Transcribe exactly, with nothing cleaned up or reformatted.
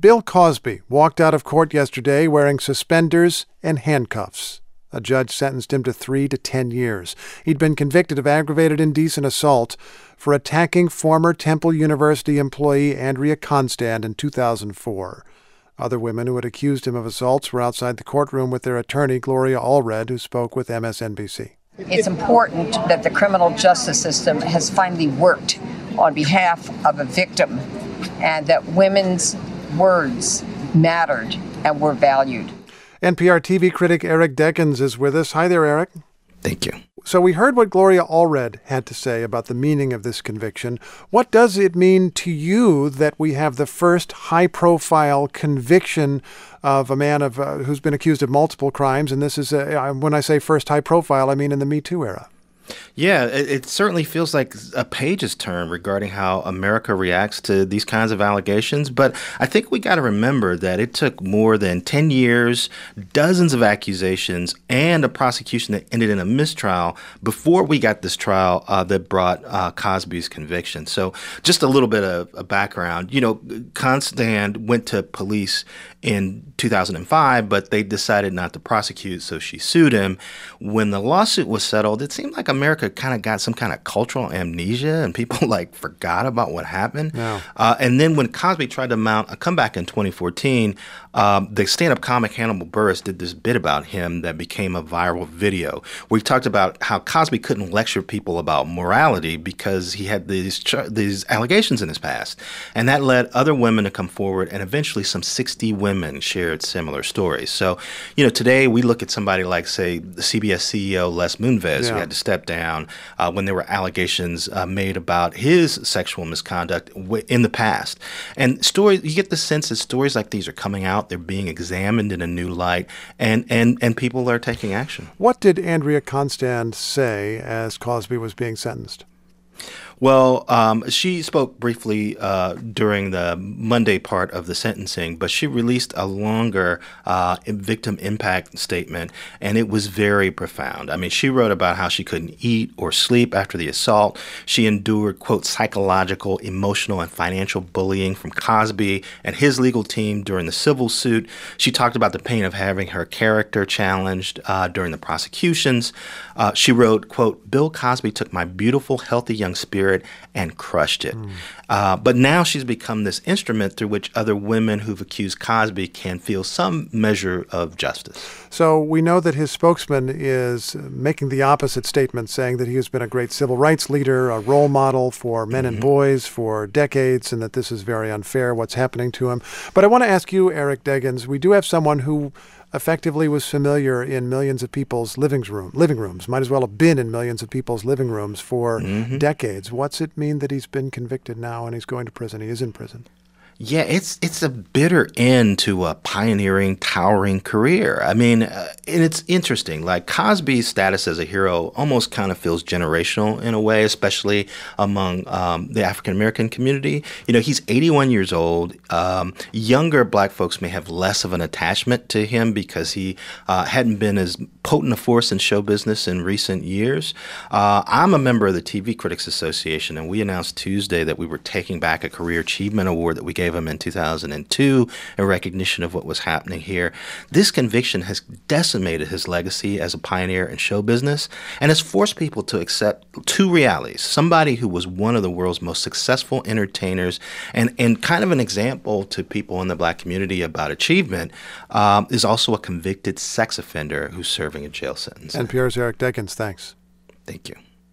Bill Cosby walked out of court yesterday wearing suspenders and handcuffs. A judge sentenced him to three to ten years. He'd been convicted of aggravated indecent assault for attacking former Temple University employee Andrea Constand in two thousand four. Other women who had accused him of assaults were outside the courtroom with their attorney, Gloria Allred, who spoke with M S N B C. It's important that the criminal justice system has finally worked on behalf of a victim and that women's words mattered and were valued. N P R T V critic Eric Deggans is with us. Hi there, Eric. Thank you. So we heard what Gloria Allred had to say about the meaning of this conviction. What does it mean to you that we have the first high-profile conviction of a man of uh, who's been accused of multiple crimes? And this is, a, when I say first high-profile, I mean in the Me Too era. Yeah, it, it certainly feels like a page is turned regarding how America reacts to these kinds of allegations. But I think we got to remember that it took more than ten years, dozens of accusations, and a prosecution that ended in a mistrial before we got this trial uh, that brought uh, Cosby's conviction. So just a little bit of a background. You know, Constand went to police in two thousand five, but they decided not to prosecute, so she sued him. When the lawsuit was settled, it seemed like America kind of got some kind of cultural amnesia and people like forgot about what happened. Yeah. Uh, and then when Cosby tried to mount a comeback in twenty fourteen, um, the stand-up comic Hannibal Buress did this bit about him that became a viral video. We talked about how Cosby couldn't lecture people about morality because he had these ch- these allegations in his past. And that led other women to come forward, and eventually some sixty women shared similar stories. So, you know, today we look at somebody like, say, the C B S C E O Les Moonves, Yeah. who had to step down uh, when there were allegations uh, made about his sexual misconduct w- in the past. And stories, you get the sense that stories like these are coming out, they're being examined in a new light, and, and, and people are taking action. What did Andrea Constand say as Cosby was being sentenced? Well, um, she spoke briefly uh, during the Monday part of the sentencing, but she released a longer uh, victim impact statement, and it was very profound. I mean, she wrote about how she couldn't eat or sleep after the assault. She endured, quote, psychological, emotional, and financial bullying from Cosby and his legal team during the civil suit. She talked about the pain of having her character challenged uh, during the prosecutions. Uh, she wrote, quote, Bill Cosby took my beautiful, healthy young spirit and crushed it. Mm. Uh, but now she's become this instrument through which other women who've accused Cosby can feel some measure of justice. So we know that his spokesman is making the opposite statement, saying that he has been a great civil rights leader, a role model for men mm-hmm. and boys for decades, and that this is very unfair, what's happening to him. But I want to ask you, Eric Deggans, we do have someone who effectively was familiar in millions of people's living room, living rooms, might as well have been in millions of people's living rooms for mm-hmm. decades. What's it mean that he's been convicted now and he's going to prison? He is in prison. Yeah, it's it's a bitter end to a pioneering, towering career. I mean, uh, and it's interesting. Like, Cosby's status as a hero almost kind of feels generational in a way, especially among um, the African-American community. You know, he's eighty-one years old. Um, younger black folks may have less of an attachment to him because he uh, hadn't been as potent a force in show business in recent years. Uh, I'm a member of the T V Critics Association, and we announced Tuesday that we were taking back a Career Achievement Award that we gave him in two thousand two in recognition of what was happening here. This conviction has decimated his legacy as a pioneer in show business and has forced people to accept two realities. Somebody who was one of the world's most successful entertainers and, and kind of an example to people in the black community about achievement um, is also a convicted sex offender who's serving a jail sentence. N P R's Eric Deggans, thanks. Thank you.